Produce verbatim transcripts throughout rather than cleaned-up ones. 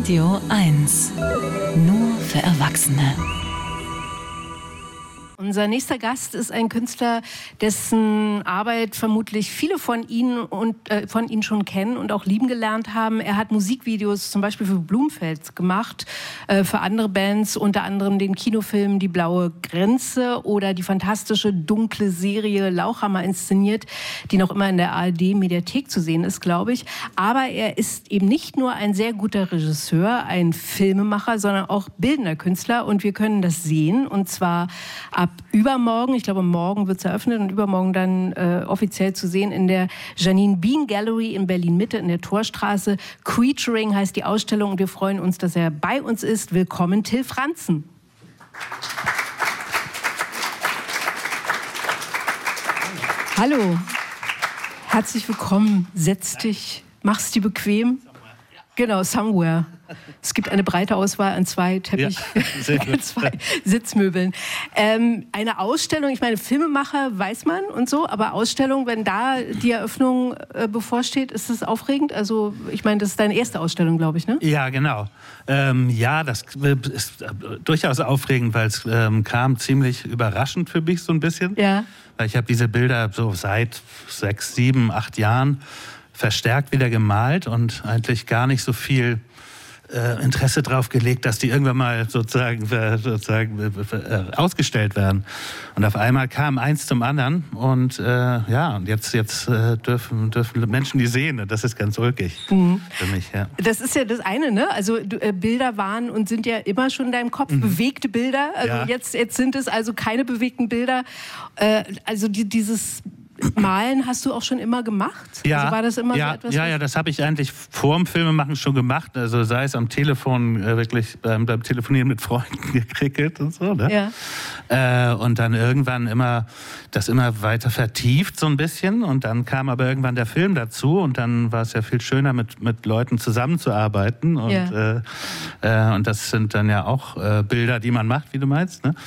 Radio eins. Nur für Erwachsene. Unser nächster Gast ist ein Künstler, dessen Arbeit vermutlich viele von Ihnen und äh, von Ihnen schon kennen und auch lieben gelernt haben. Er hat Musikvideos zum Beispiel für Blumfeld gemacht, äh, für andere Bands, unter anderem den Kinofilm Die blaue Grenze oder die fantastische dunkle Serie Lauchhammer inszeniert, die noch immer in der A R D-Mediathek zu sehen ist, glaube ich. Aber er ist eben nicht nur ein sehr guter Regisseur, ein Filmemacher, sondern auch bildender Künstler und wir können das sehen und zwar ab übermorgen, ich glaube morgen wird es eröffnet und übermorgen dann äh, offiziell zu sehen in der Janine Bean Gallery in Berlin-Mitte in der Torstraße. Creaturing heißt die Ausstellung und wir freuen uns, dass er bei uns ist. Willkommen, Till Franzen. Hallo, herzlich willkommen. Setz dich, mach's dir bequem. Genau, somewhere. Es gibt eine breite Auswahl an zwei Teppich, ja, an zwei Sitzmöbeln. Ähm, eine Ausstellung, ich meine, Filmemacher weiß man und so, aber Ausstellung, wenn da die Eröffnung äh, bevorsteht, ist das aufregend? Also ich meine, das ist deine erste Ausstellung, glaube ich, ne? Ja, genau. Ähm, ja, das ist durchaus aufregend, weil es ähm, kam ziemlich überraschend für mich so ein bisschen. Ja. Weil ich habe diese Bilder so seit sechs, sieben, acht Jahren verstärkt wieder gemalt und eigentlich gar nicht so viel äh, Interesse drauf gelegt, dass die irgendwann mal sozusagen, äh, sozusagen äh, ausgestellt werden. Und auf einmal kam eins zum anderen und äh, ja, und jetzt, jetzt äh, dürfen, dürfen Menschen die sehen und das ist ganz ulkig mhm. für mich. Ja. Das ist ja das eine, ne? Also äh, Bilder waren und sind ja immer schon in deinem Kopf, mhm. bewegte Bilder. Also ja. jetzt, jetzt sind es also keine bewegten Bilder. Äh, also die, dieses Malen hast du auch schon immer gemacht? Ja, also war das immer ja, so etwas? Ja, ja, das habe ich eigentlich vor dem Filmemachen schon gemacht. Also sei es am Telefon, äh, wirklich beim, beim Telefonieren mit Freunden gekrickelt und so. Ne? Ja. Äh, und dann irgendwann immer das immer weiter vertieft so ein bisschen. Und dann kam aber irgendwann der Film dazu. Und dann war es ja viel schöner, mit, mit Leuten zusammenzuarbeiten. Und, ja. äh, äh, und das sind dann ja auch äh, Bilder, die man macht, wie du meinst. Ne?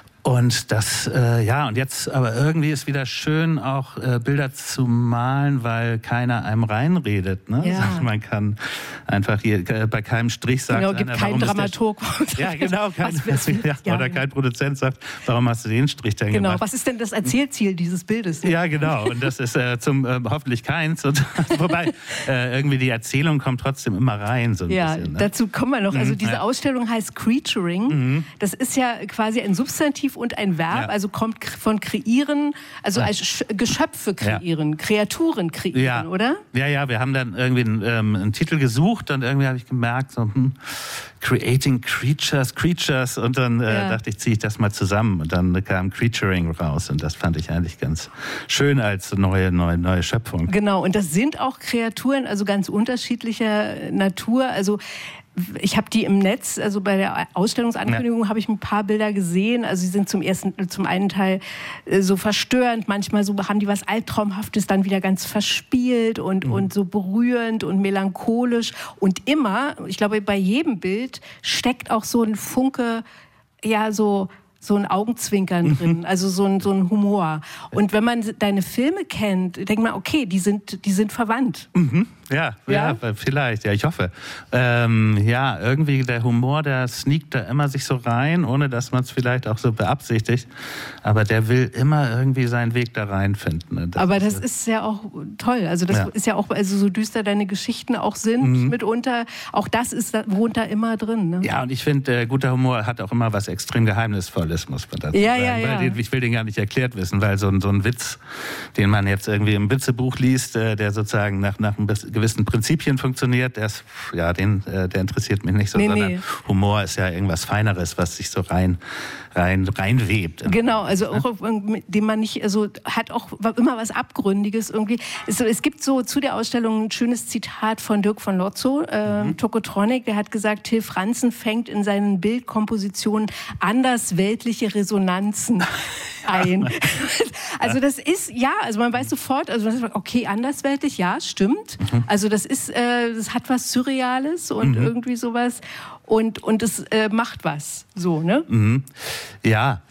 Und das, äh, ja, und jetzt, aber irgendwie ist wieder schön, auch äh, Bilder zu malen, weil keiner einem reinredet. Ne? Ja. Also man kann einfach hier äh, bei keinem Strich sagen, genau, gibt keinen Dramaturg. Ja, genau, kein, ja, ja, oder kein Produzent sagt, warum hast du den Strich denn genau, gemacht? was ist denn das Erzählziel dieses Bildes? Ja, genau, und das ist äh, zum äh, hoffentlich keins. Und, wobei äh, irgendwie die Erzählung kommt trotzdem immer rein. So ein ja, bisschen, ne? Dazu kommen wir noch. Also diese ja. Ausstellung heißt Creaturing. Mhm. Das ist ja quasi ein Substantiv und ein Verb, ja. also kommt von kreieren, also ja. als Geschöpfe kreieren, ja. Kreaturen kreieren, ja. oder? Ja, ja, wir haben dann irgendwie einen, ähm, einen Titel gesucht und irgendwie habe ich gemerkt, so, hm, Creating Creatures, Creatures und dann äh, ja. dachte ich, ziehe ich das mal zusammen und dann kam Creaturing raus und das fand ich eigentlich ganz schön als neue, neue, neue Schöpfung. Genau, und das sind auch Kreaturen, also ganz unterschiedlicher Natur, also ich habe die im Netz, also bei der Ausstellungsankündigung ja. habe ich ein paar Bilder gesehen. Also sie sind zum ersten, zum einen Teil äh, so verstörend, manchmal so haben die was Albtraumhaftes, dann wieder ganz verspielt und, mhm. und so berührend und melancholisch. Und immer, ich glaube, bei jedem Bild steckt auch so ein Funke, ja, so so ein Augenzwinkern drin, also so ein, so ein Humor. Und wenn man deine Filme kennt, denkt man, okay, die sind, die sind verwandt. Mhm. Ja, ja, ja, vielleicht, ja, ich hoffe. Ähm, ja, irgendwie der Humor, der sneakt da immer sich so rein, ohne dass man es vielleicht auch so beabsichtigt. Aber der will immer irgendwie seinen Weg da reinfinden. Das Aber das ist, ist ja auch toll. Also das ja. ist ja auch, also so düster deine Geschichten auch sind mhm. mitunter, auch das ist, wohnt da immer drin. Ne? Ja, und ich finde, äh, guter Humor hat auch immer was extrem Geheimnisvolles, muss man dazu ja, sagen. Ja, weil ja. Den, ich will den gar nicht erklärt wissen, weil so ein, so ein Witz, den man jetzt irgendwie im Witzebuch liest, äh, der sozusagen nach, nach einem gewissen Prinzipien funktioniert, der, ist, ja, den, äh, der interessiert mich nicht so, nee, sondern nee. Humor ist ja irgendwas Feineres, was sich so rein, rein, reinwebt. Genau, also auch, dem man nicht, also hat auch immer was Abgründiges irgendwie. Es, es gibt so zu der Ausstellung ein schönes Zitat von Dirk von Lotzo, äh, mhm. Tokotronic, der hat gesagt, Till Franzen fängt in seinen Bildkompositionen andersweltliche Resonanzen ein. Also das ist, ja, also man weiß sofort, also okay, andersweltlich, ja, stimmt. Mhm. Also das ist, äh, das hat was Surreales und mhm. irgendwie sowas und, und es äh, macht was, so, ne? Mhm. Ja,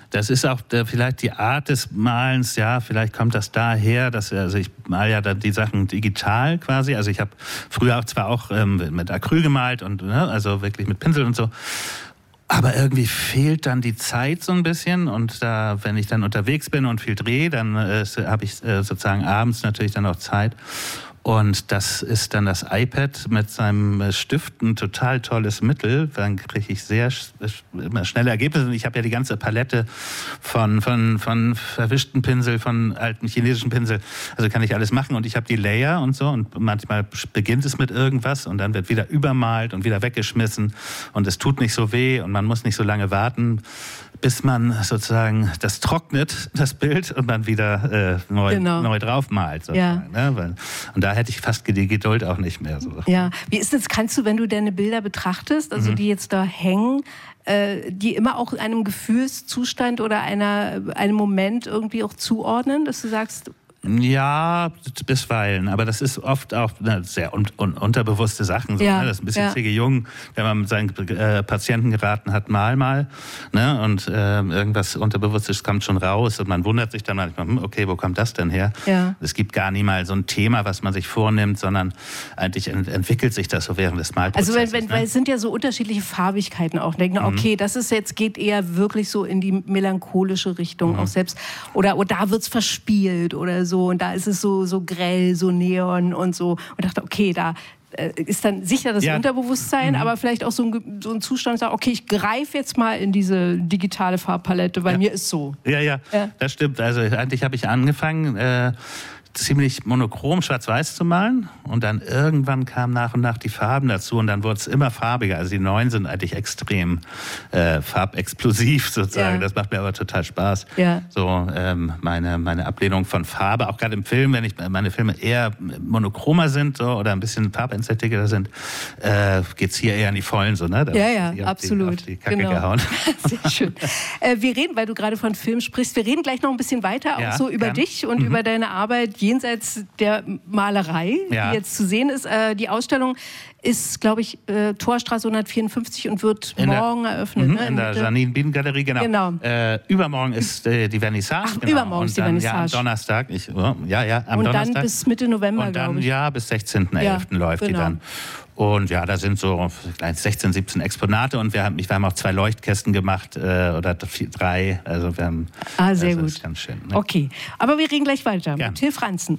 Das ist auch äh, vielleicht die Art des Malens, ja, vielleicht kommt das daher, dass, also ich male ja dann die Sachen digital quasi, also ich habe früher auch zwar auch ähm, mit Acryl gemalt und, ne, also wirklich mit Pinsel und so, aber irgendwie fehlt dann die Zeit so ein bisschen und da, wenn ich dann unterwegs bin und viel drehe, dann äh, habe ich äh, sozusagen abends natürlich dann auch Zeit. Und das ist dann das iPad mit seinem Stift ein total tolles Mittel. Dann kriege ich sehr immer schnelle Ergebnisse. Und ich habe ja die ganze Palette von, von, von verwischten Pinsel, von alten chinesischen Pinsel. Also kann ich alles machen. Und ich habe die Layer und so. Und manchmal beginnt es mit irgendwas und dann wird wieder übermalt und wieder weggeschmissen. Und es tut nicht so weh und man muss nicht so lange warten, bis man sozusagen das trocknet, das Bild, und man wieder äh, neu, genau. neu draufmalt. Ja. Ne? Weil, und da hätte ich fast die Geduld auch nicht mehr. So. Ja. Wie ist das, kannst du, wenn du deine Bilder betrachtest, also mhm. die jetzt da hängen, äh, die immer auch einem Gefühlszustand oder einer, einem Moment irgendwie auch zuordnen, dass du sagst... Ja, bisweilen. Aber das ist oft auch ne, sehr un un unterbewusste Sachen. So, ja, ne? Das ist ein bisschen ja. C G Jung, wenn man mit seinen äh, Patienten geraten hat, mal mal. Ne? Und äh, irgendwas Unterbewusstes kommt schon raus. Und man wundert sich dann manchmal, hm, okay, wo kommt das denn her? Ja. Es gibt gar nie mal so ein Thema, was man sich vornimmt, sondern eigentlich ent entwickelt sich das so während des Malprozesses. Also wenn, wenn, ne? weil es sind ja so unterschiedliche Farbigkeiten auch. Denken, mhm. okay, das ist jetzt, geht eher wirklich so in die melancholische Richtung mhm. auch selbst. Oder, oder da wird es verspielt oder so. Und da ist es so, so grell, so neon und so. Und dachte, okay, da ist dann sicher das ja. Unterbewusstsein, mhm. aber vielleicht auch so ein, so ein Zustand, okay, ich greife jetzt mal in diese digitale Farbpalette, weil ja. mir ist so. Ja, ja, ja, das stimmt. Also eigentlich habe ich angefangen, äh, ziemlich monochrom schwarz-weiß zu malen und dann irgendwann kamen nach und nach die Farben dazu und dann wurde es immer farbiger. Also die neuen sind eigentlich extrem äh, farbexplosiv sozusagen. Ja. Das macht mir aber total Spaß. Ja. So ähm, meine, meine Ablehnung von Farbe, auch gerade im Film, wenn ich meine Filme eher monochromer sind so, oder ein bisschen farbintensiver sind, äh, geht es hier eher in die Vollen. So, ne? Da ja, ja, die, absolut. Auf die Kacke genau. gehauen. Sehr schön. Äh, wir reden, weil du gerade von Film sprichst, wir reden gleich noch ein bisschen weiter, ja, auch so über gern. dich und mhm. über deine Arbeit jenseits der Malerei, ja. die jetzt zu sehen ist. Äh, die Ausstellung ist, glaube ich, äh, Torstraße hundertvierundfünfzig und wird in morgen der, eröffnet. Mhm, ne? In der Janine-Bieden-Galerie, genau. genau. Äh, übermorgen ist äh, die Vernissage. Ach, genau. übermorgen und ist die dann, Vernissage. Ja, am Donnerstag. Ich, ja, ja, am und Donnerstag. dann bis Mitte November, glaube ich. Ja, bis sechzehnten elften Ja, läuft genau. die dann. Und ja, da sind so sechzehn, siebzehn Exponate und wir haben, wir haben auch zwei Leuchtkästen gemacht äh, oder drei. Also wir haben, ah, sehr also gut. Ist ganz schön, ne? Okay, aber wir reden gleich weiter. Gern. Till Franzen.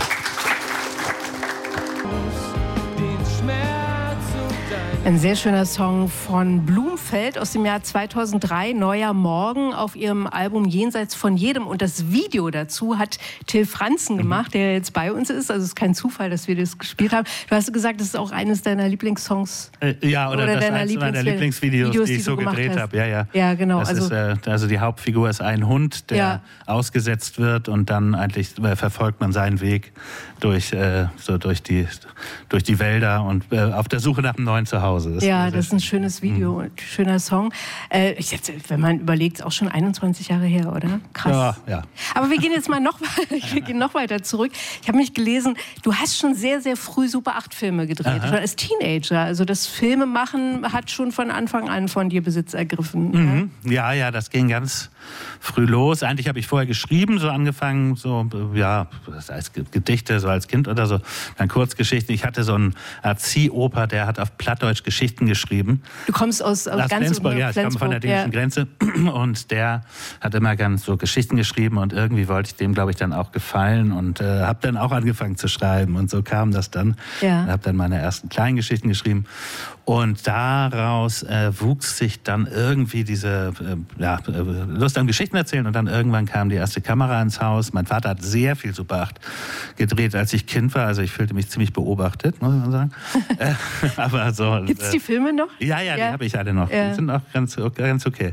Ein sehr schöner Song von Blumfeld aus dem Jahr zweitausenddrei, Neuer Morgen, auf ihrem Album Jenseits von jedem. Und das Video dazu hat Till Franzen gemacht, der jetzt bei uns ist. Also es ist kein Zufall, dass wir das gespielt haben. Du hast gesagt, das ist auch eines deiner Lieblingssongs. Äh, ja, oder, oder das deiner Lieblings meiner Lieblingsvideos, Videos, die ich so gedreht habe. Ja, ja. Ja, genau. Das also, ist, äh, also die Hauptfigur ist ein Hund, der ja. ausgesetzt wird und dann eigentlich äh, verfolgt man seinen Weg durch, äh, so durch, die, durch die Wälder und äh, auf der Suche nach einem neuen Zuhause. Das ja, das ist ein schönes Video, ein schöner Song. Äh, ich jetzt, wenn man überlegt, ist auch schon einundzwanzig Jahre her, oder? Krass. Ja, ja. Aber wir gehen jetzt mal noch, wir gehen noch weiter zurück. Ich habe mich gelesen, du hast schon sehr, sehr früh Super acht Filme gedreht, schon als Teenager. Also das Filmemachen hat schon von Anfang an von dir Besitz ergriffen. Mhm. Ja, ja, das ging ganz früh los. Eigentlich habe ich vorher geschrieben, so angefangen, so, ja, als Gedichte, so als Kind oder so, dann Kurzgeschichten. Ich hatte so einen Erzieh-Opa, der hat auf Plattdeutsch Geschichten geschrieben. Du kommst aus, aus ganz Flensburg, ja, ich komme von der dänischen ja. Grenze und der hat immer ganz so Geschichten geschrieben und irgendwie wollte ich dem, glaube ich, dann auch gefallen und äh, habe dann auch angefangen zu schreiben und so kam das dann. Ja. Habe dann meine ersten kleinen Geschichten geschrieben und daraus äh, wuchs sich dann irgendwie diese äh, ja, Lust am Geschichten erzählen und dann irgendwann kam die erste Kamera ins Haus. Mein Vater hat sehr viel Super acht gedreht, als ich Kind war, also ich fühlte mich ziemlich beobachtet, muss man sagen. äh, aber so, gibt's die Filme noch? Ja, ja, ja. die habe ich alle noch. Ja. Die sind auch ganz, ganz okay.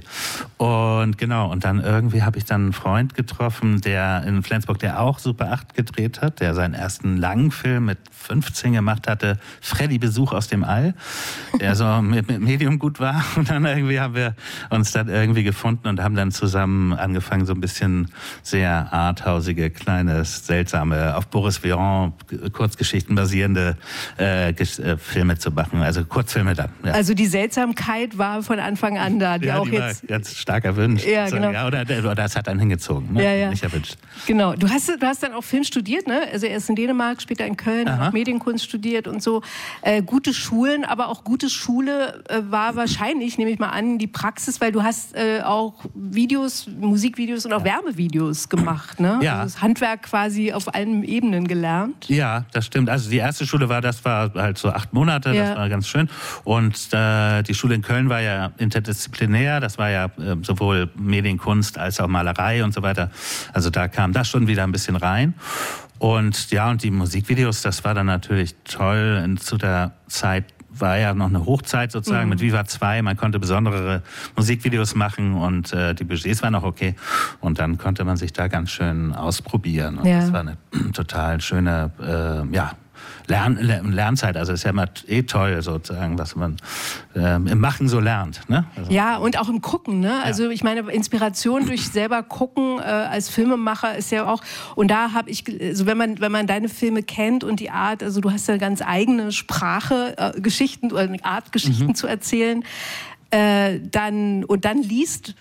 Und genau, und dann irgendwie habe ich dann einen Freund getroffen, der in Flensburg, der auch Super acht gedreht hat, der seinen ersten Langfilm mit fünfzehn gemacht hatte, Freddy Besuch aus dem All, der so mit, mit Medium gut war. Und dann irgendwie haben wir uns dann irgendwie gefunden und haben dann zusammen angefangen, so ein bisschen sehr arthausige, kleine, seltsame, auf Boris Vian Kurzgeschichten basierende äh, Filme zu machen. Also kurz Kurzfilme dann. Ja. Also die Seltsamkeit war von Anfang an da. Die ja, auch die jetzt war ganz stark erwünscht. Ja, so, genau. Ja, oder, oder das hat einen hingezogen, ne? Ja, ja. Nicht erwünscht. Genau. Du hast, du hast dann auch Film studiert, ne? Also erst in Dänemark, später in Köln, auch Medienkunst studiert und so. Äh, gute Schulen, aber auch gute Schule äh, war wahrscheinlich, nehme ich mal an, die Praxis, weil du hast äh, auch Videos, Musikvideos und auch ja. Werbevideos gemacht, ne? Ja. Also das Handwerk quasi auf allen Ebenen gelernt. Ja, das stimmt. Also die erste Schule war, das war halt so acht Monate, ja. das war ganz schön. Und äh, die Schule in Köln war ja interdisziplinär, das war ja äh, sowohl Medienkunst als auch Malerei und so weiter. Also da kam das schon wieder ein bisschen rein. Und ja, und die Musikvideos, das war dann natürlich toll. Und zu der Zeit war ja noch eine Hochzeit sozusagen mhm. mit Viva zwei. Man konnte besondere Musikvideos machen und äh, die Budgets waren auch okay. Und dann konnte man sich da ganz schön ausprobieren. Und ja. das war eine total schöne, äh, ja, Lern, Lernzeit, also ist ja immer eh toll sozusagen, was man ähm, im Machen so lernt. Ne? Also ja, und auch im Gucken. Ne? Also ich meine, Inspiration durch selber Gucken äh, als Filmemacher ist ja auch, und da habe ich, also wenn man, wenn man deine Filme kennt und die Art, also du hast ja ganz eigene Sprache, äh, Geschichten oder eine Art, Geschichten mhm. zu erzählen, äh, dann, und dann liest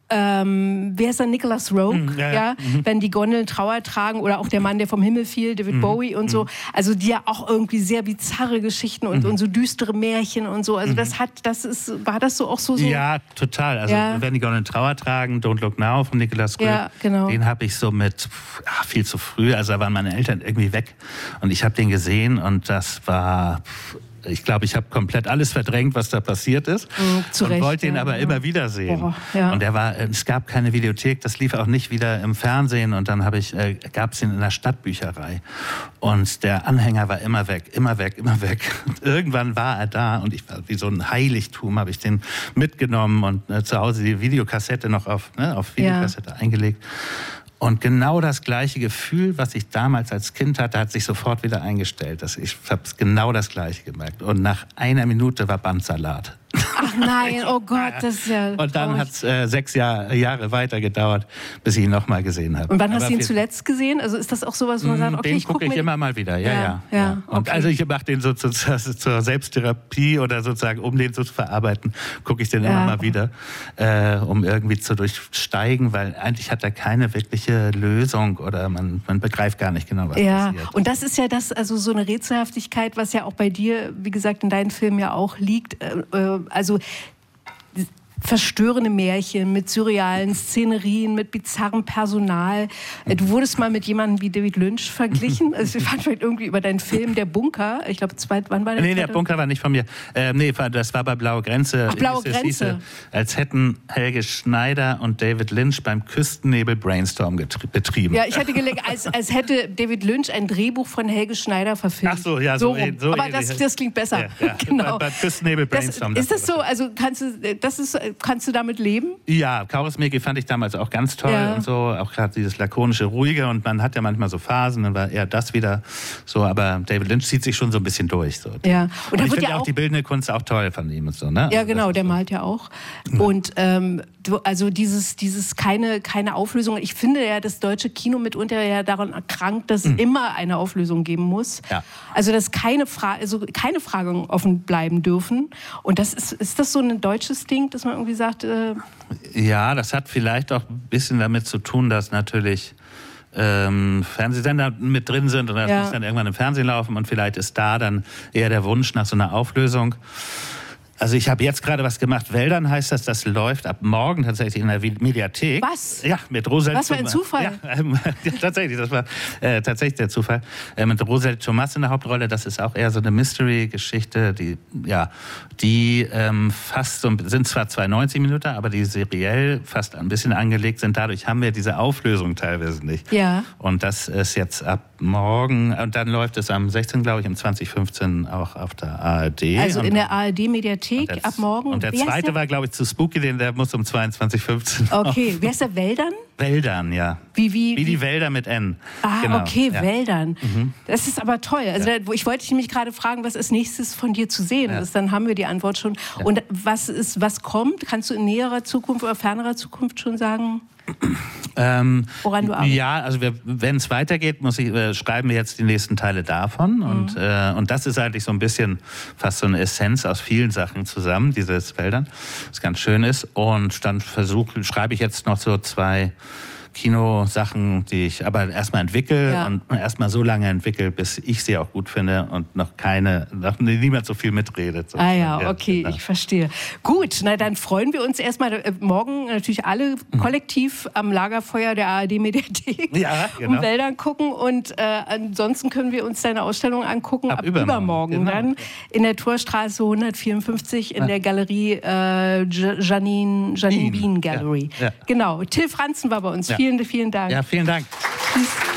Ähm, wer ist dann Nicholas Rogue, mm, ja, ja, mhm. wenn die Gondeln Trauer tragen oder auch der Mann, der vom Himmel fiel, David mhm. Bowie und so, also die ja auch irgendwie sehr bizarre Geschichten und, mhm. und so düstere Märchen und so, also mhm. das hat, das ist, war das so auch so? so? Ja, total, also ja. wenn die Gondeln Trauer tragen, Don't Look Now von Nicholas Rogue, ja, genau. den habe ich so mit, ach, viel zu früh, also da waren meine Eltern irgendwie weg und ich habe den gesehen und das war... Ich glaube, ich habe komplett alles verdrängt, was da passiert ist. Mhm, zu und Recht, wollte ihn ja, aber ja. immer wieder sehen. Boah, ja. Und er war, es gab keine Videothek, das lief auch nicht wieder im Fernsehen. Und dann habe ich, äh, gab es ihn in der Stadtbücherei. Und der Anhänger war immer weg, immer weg, immer weg. Und irgendwann war er da und ich war wie so ein Heiligtum, habe ich den mitgenommen und äh, zu Hause die Videokassette noch auf, ne, auf Videokassette ja. eingelegt. Und genau das gleiche Gefühl, was ich damals als Kind hatte, hat sich sofort wieder eingestellt. Ich habe genau das Gleiche gemerkt. Und nach einer Minute war Bandsalat. Ach nein, oh Gott, das ist ja... Und dann hat es äh, sechs Jahr, Jahre weiter gedauert, bis ich ihn noch mal gesehen habe. Und wann hast Aber du ihn zuletzt gesehen? Also ist das auch sowas, wo man sagt, okay, den ich gucke gucke ich immer mal wieder, ja, ja. ja. ja. ja. Und okay. also ich mache den so zu, zur Selbsttherapie oder sozusagen, um den so zu verarbeiten, gucke ich den ja. immer mal wieder, äh, um irgendwie zu durchsteigen, weil eigentlich hat er keine wirkliche Lösung oder man, man begreift gar nicht genau, was ja. passiert. Und das ist ja das, also so eine Rätselhaftigkeit, was ja auch bei dir, wie gesagt, in deinen Filmen ja auch liegt. Äh, also verstörende Märchen mit surrealen Szenerien, mit bizarrem Personal. Du wurdest mal mit jemandem wie David Lynch verglichen. Also wir fanden vielleicht irgendwie über deinen Film Der Bunker. Ich glaube, wann war der? Nee, der Bunker war nicht von mir. Äh, nee, das war bei Blaue Grenze. Ach, Blaue Grenze. Hieße, als hätten Helge Schneider und David Lynch beim Küstennebel Brainstorm betrieben. Ja, ich hatte gelegt, als, als hätte David Lynch ein Drehbuch von Helge Schneider verfilmt. Ach so, ja, so, so, so Aber das, das klingt besser. Ja, ja. Genau. Bei, bei Küstennebel Brainstorm. Das, ist das so? Also kannst du, das ist, kannst du damit leben? Ja, Kaurismäki fand ich damals auch ganz toll ja. und so, auch gerade dieses lakonische, ruhige und man hat ja manchmal so Phasen, dann war eher das wieder so, aber David Lynch zieht sich schon so ein bisschen durch. So. Ja. Und, und ich finde ja auch die bildende Kunst auch toll von ihm und so, ne? Ja, also genau, der so. malt ja auch. Und ähm, du, also dieses, dieses keine, keine Auflösung. Ich finde ja, das deutsche Kino mitunter ja daran erkrankt, dass es mhm. immer eine Auflösung geben muss. Ja. Also dass keine, Fra also keine Fragen offen bleiben dürfen. Und das ist, ist das so ein deutsches Ding, dass man irgendwie sagt... Äh ja, das hat vielleicht auch ein bisschen damit zu tun, dass natürlich ähm, Fernsehsender mit drin sind und das ja. muss dann irgendwann im Fernsehen laufen und vielleicht ist da dann eher der Wunsch nach so einer Auflösung. Also ich habe jetzt gerade was gemacht. Wäldern heißt das, das läuft ab morgen tatsächlich in der Mediathek. Was? Ja, mit Rosel. Was für ein Zufall. Ja, ähm, ja, tatsächlich, das war äh, tatsächlich der Zufall. Äh, mit Rosel Thomas in der Hauptrolle. Das ist auch eher so eine Mystery-Geschichte, die ja, die ähm, fast so sind zwar zweiundneunzig Minuten, aber die seriell fast ein bisschen angelegt sind. Dadurch haben wir diese Auflösung teilweise nicht. Ja. Und das ist jetzt ab morgen und dann läuft es am sechzehnten glaube ich, um zwanzig fünfzehn auch auf der A R D. Also und in der A R D-Mediathek ab morgen. Und der Wie zweite der? war, glaube ich, zu spooky, den der muss um zweiundzwanzig fünfzehn. Okay, wer ist der Wäldern? Wäldern, ja. Wie, wie, wie die Wälder mit N. Ah, genau. okay, ja. Wäldern. Mhm. Das ist aber toll. Also ja. ich wollte dich nämlich gerade fragen, was als nächstes von dir zu sehen ja. ist. Dann haben wir die Antwort schon. Ja. Und was ist, was kommt? Kannst du in näherer Zukunft oder fernerer Zukunft schon sagen? Ähm, Woran du arbeitest? Ja, also wenn es weitergeht, muss ich, äh, schreiben wir jetzt die nächsten Teile davon. Mhm. Und, äh, und das ist eigentlich so ein bisschen fast so eine Essenz aus vielen Sachen zusammen, dieses Wäldern, was ganz schön ist. Und dann versuche, schreibe ich jetzt noch so zwei Kinosachen, die ich aber erstmal entwickle ja. und erstmal so lange entwickle, bis ich sie auch gut finde und noch keine, noch niemand so viel mitredet. Ah ja, okay, genau. Ich verstehe. Gut, na dann freuen wir uns erstmal äh, morgen natürlich alle kollektiv am Lagerfeuer der A R D-Mediathek ja, genau. um Wäldern gucken und äh, ansonsten können wir uns deine Ausstellung angucken ab, ab übermorgen, übermorgen genau. dann in der Torstraße hundertvierundfünfzig in ja. der Galerie äh, Janine, Janine Bean Gallery. Ja. Ja. Genau, Till Franzen war bei uns. Ja. Vielen, vielen Dank. Ja, vielen Dank. Tschüss.